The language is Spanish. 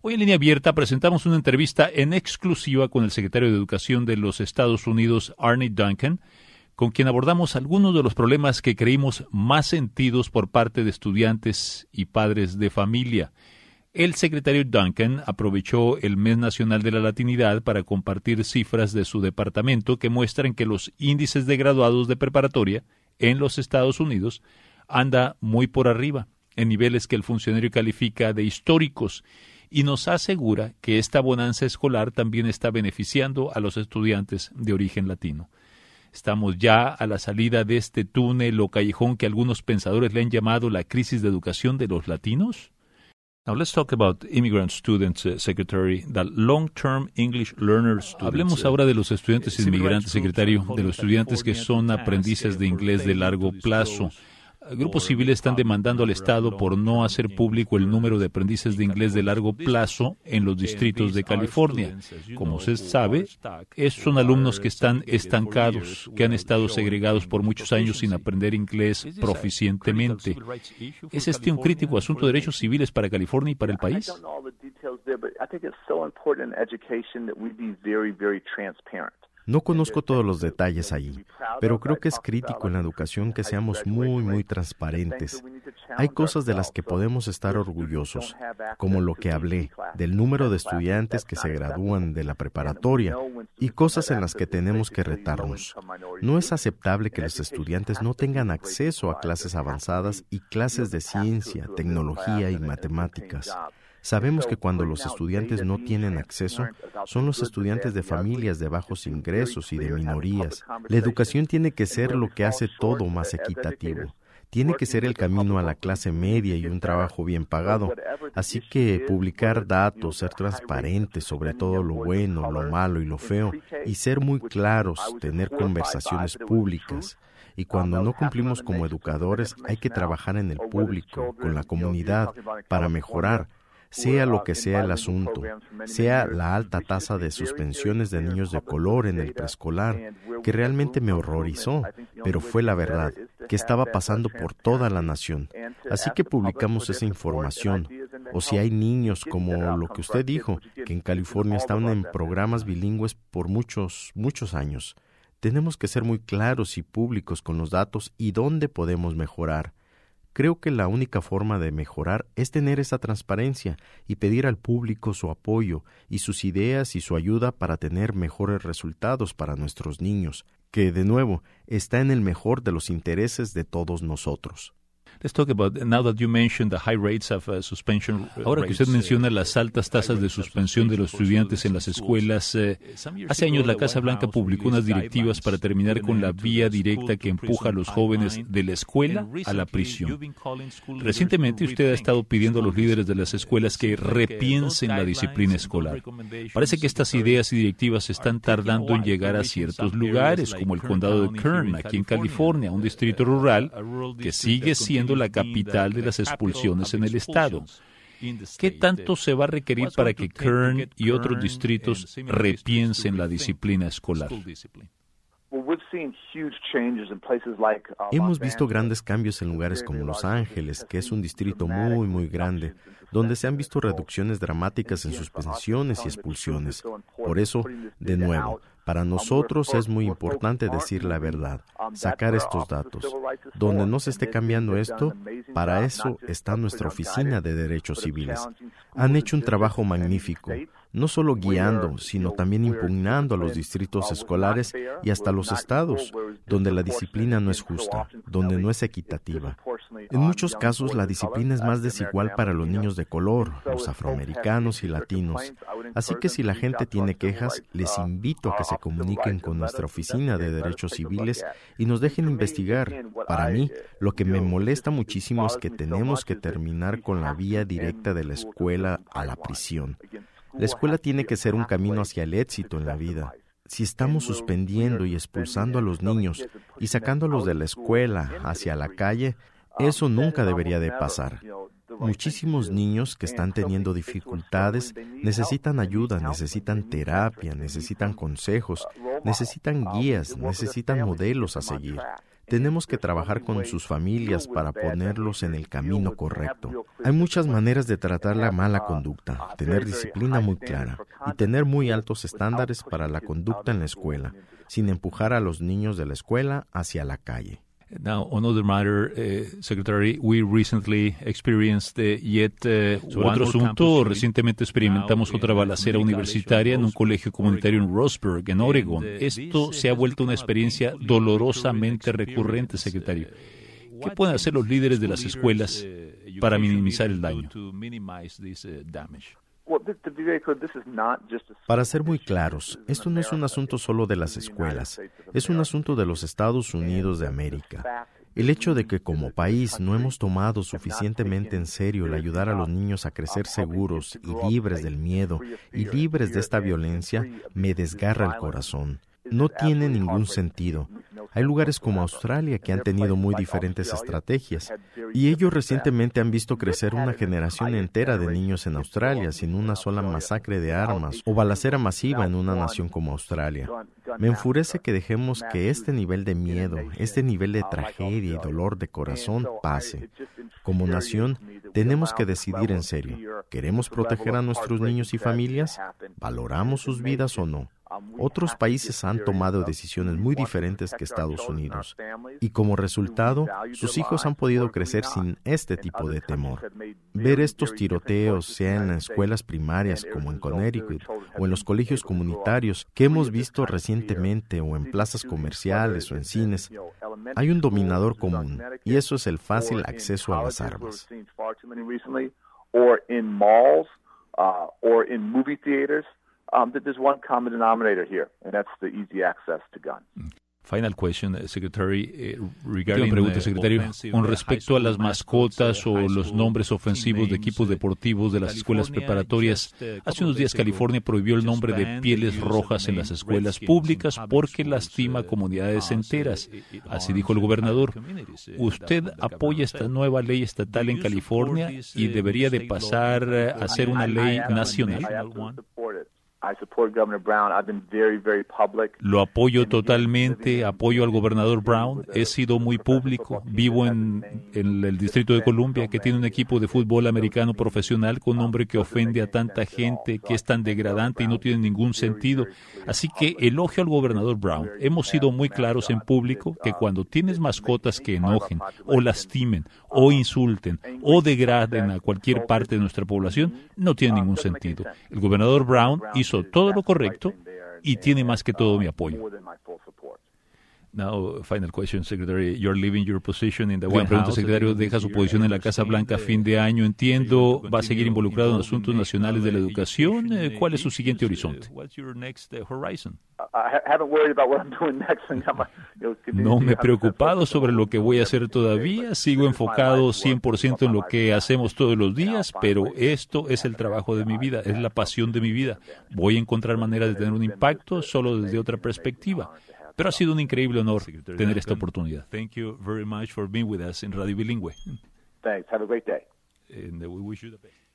Hoy en Línea Abierta presentamos una entrevista en exclusiva con el secretario de Educación de los Estados Unidos, Arne Duncan, con quien abordamos algunos de los problemas que creímos más sentidos por parte de estudiantes y padres de familia. El secretario Duncan aprovechó el Mes Nacional de la Latinidad para compartir cifras de su departamento que muestran que los índices de graduados de preparatoria en los Estados Unidos anda muy por arriba, en niveles que el funcionario califica de históricos, y nos asegura que esta bonanza escolar también está beneficiando a los estudiantes de origen latino. Estamos ya a la salida de este túnel o callejón que algunos pensadores le han llamado la crisis de educación de los latinos. Now let's talk about immigrant students, Secretary, the long-term English learner students. Hablemos ahora de los estudiantes inmigrantes, secretario, de los estudiantes que son aprendices de inglés de largo plazo. Grupos civiles están demandando al Estado por no hacer público el número de aprendices de inglés de largo plazo en los distritos de California. Como se sabe, son alumnos que están estancados, que han estado segregados por muchos años sin aprender inglés proficientemente. ¿Es este un crítico asunto de derechos civiles para California y para el país? No conozco todos los detalles allí, pero creo que es crítico en la educación que seamos muy transparentes. Hay cosas de las que podemos estar orgullosos, como lo que hablé, del número de estudiantes que se gradúan de la preparatoria, y cosas en las que tenemos que retarnos. No es aceptable que los estudiantes no tengan acceso a clases avanzadas y clases de ciencia, tecnología y matemáticas. Sabemos que cuando los estudiantes no tienen acceso, son los estudiantes de familias de bajos ingresos y de minorías. La educación tiene que ser lo que hace todo más equitativo. Tiene que ser el camino a la clase media y un trabajo bien pagado. Así que publicar datos, ser transparentes sobre todo lo bueno, lo malo y lo feo, y ser muy claros, tener conversaciones públicas. Y cuando no cumplimos como educadores, hay que trabajar en el público, con la comunidad, para mejorar. Sea lo que sea el asunto, sea la alta tasa de suspensiones de niños de color en el preescolar, que realmente me horrorizó, pero fue la verdad, que estaba pasando por toda la nación. Así que publicamos esa información. O si hay niños, como lo que usted dijo, que en California están en programas bilingües por muchos años. Tenemos que ser muy claros y públicos con los datos y dónde podemos mejorar. Creo que la única forma de mejorar es tener esa transparencia y pedir al público su apoyo y sus ideas y su ayuda para tener mejores resultados para nuestros niños, que, de nuevo, está en el mejor de los intereses de todos nosotros. Let's talk about, now that you mentioned the high rates of suspension. Ahora que usted menciona las altas tasas de suspensión de los estudiantes en las escuelas, hace años la Casa Blanca publicó unas directivas para terminar con la vía directa que empuja a los jóvenes de la escuela a la prisión. Recientemente usted ha estado pidiendo a los líderes de las escuelas que repiensen la disciplina escolar. Parece que estas ideas y directivas están tardando en llegar a ciertos lugares, como el condado de Kern, aquí en California, un distrito rural que sigue siendo la capital de las expulsiones en el estado. ¿Qué tanto se va a requerir para que Kern y otros distritos repiensen la disciplina escolar? Hemos visto grandes cambios en lugares como Los Ángeles, que es un distrito muy grande, donde se han visto reducciones dramáticas en suspensiones y expulsiones. Por eso, de nuevo, para nosotros es muy importante decir la verdad, sacar estos datos. Donde no se esté cambiando esto, para eso está nuestra Oficina de Derechos Civiles. Han hecho un trabajo magnífico, no solo guiando, sino también impugnando a los distritos escolares y hasta los estados, donde la disciplina no es justa, donde no es equitativa. En muchos casos, la disciplina es más desigual para los niños de color, los afroamericanos y latinos. Así que si la gente tiene quejas, les invito a que se comuniquen con nuestra Oficina de Derechos Civiles y nos dejen investigar. Para mí, lo que me molesta muchísimo es que tenemos que terminar con la vía directa de la escuela a la prisión. La escuela tiene que ser un camino hacia el éxito en la vida. Si estamos suspendiendo y expulsando a los niños y sacándolos de la escuela hacia la calle, eso nunca debería de pasar. Muchísimos niños que están teniendo dificultades necesitan ayuda, necesitan terapia, necesitan consejos, necesitan guías, necesitan modelos a seguir. Tenemos que trabajar con sus familias para ponerlos en el camino correcto. Hay muchas maneras de tratar la mala conducta, tener disciplina muy clara y tener muy altos estándares para la conducta en la escuela, sin empujar a los niños de la escuela hacia la calle. Now, on another matter, Secretary, we recently experienced sobre otro asunto, recientemente experimentamos otra balacera universitaria en un colegio comunitario en Roseburg, en Oregon. Esto se ha vuelto una experiencia dolorosamente recurrente, Secretario. ¿Qué pueden hacer los líderes de las escuelas para minimizar el daño? Para ser muy claros, esto no es un asunto solo de las escuelas, es un asunto de los Estados Unidos de América. El hecho de que como país no hemos tomado suficientemente en serio el ayudar a los niños a crecer seguros y libres del miedo y libres de esta violencia me desgarra el corazón. No tiene ningún sentido. Hay lugares como Australia que han tenido muy diferentes estrategias y ellos recientemente han visto crecer una generación entera de niños en Australia sin una sola masacre de armas o balacera masiva en una nación como Australia. Me enfurece que dejemos que este nivel de miedo, este nivel de tragedia y dolor de corazón pase. Como nación, tenemos que decidir en serio. ¿Queremos proteger a nuestros niños y familias? ¿Valoramos sus vidas o no? Otros países han tomado decisiones muy diferentes que Estados Unidos y como resultado, sus hijos han podido crecer sin este tipo de temor. Ver estos tiroteos, sea en las escuelas primarias como en Connecticut o en los colegios comunitarios que hemos visto recientemente o en plazas comerciales o en cines, hay un dominador común y eso es el fácil acceso a las armas. That there's one common denominator here, and that's the easy access to guns. Final question, Secretary, regarding pregunta, Secretario, con respecto a las mascotas o los nombres ofensivos de equipos deportivos de las escuelas preparatorias. Hace unos días California prohibió el nombre de Pieles Rojas en las escuelas públicas porque lastima comunidades enteras. Así dijo el gobernador. ¿Usted apoya esta nueva ley estatal en California y debería de pasar a ser una ley nacional? Lo apoyo totalmente, apoyo al gobernador Brown, he sido muy público, vivo en el Distrito de Columbia, que tiene un equipo de fútbol americano profesional con un nombre que ofende a tanta gente, que es tan degradante y no tiene ningún sentido. Así que elogio al gobernador Brown. Hemos sido muy claros en público que cuando tienes mascotas que enojen, o lastimen, o insulten, o degraden a cualquier parte de nuestra población, no tiene ningún sentido. El gobernador Brown hizo todo lo correcto y tiene más que todo mi apoyo. Now, final question, Secretary. You're leaving your position in the White House. Pregunta, Secretario, deja su posición en la Casa Blanca a fin de año. Entiendo, va a seguir involucrado en asuntos nacionales de la educación. ¿Cuál es su siguiente horizonte? No me he preocupado sobre lo que voy a hacer todavía. Sigo enfocado 100% en lo que hacemos todos los días, pero esto es el trabajo de mi vida, es la pasión de mi vida. Voy a encontrar maneras de tener un impacto solo desde otra perspectiva. Pero ha sido un increíble honor tener esta oportunidad. Thank you very much for being with us en Radio Bilingüe. Thanks. Have a great day. And we wish you the best.